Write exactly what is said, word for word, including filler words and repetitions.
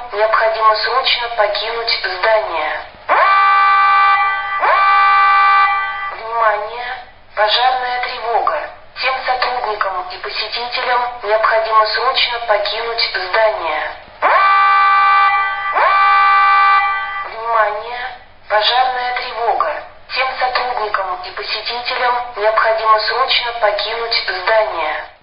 необходимо срочно покинуть здание. Внимание! Пожарная тревога. Всем сотрудникам и посетителям необходимо срочно покинуть здание. Внимание! Пожарная тревога. Всем сотрудникам и посетителям необходимо срочно покинуть здание.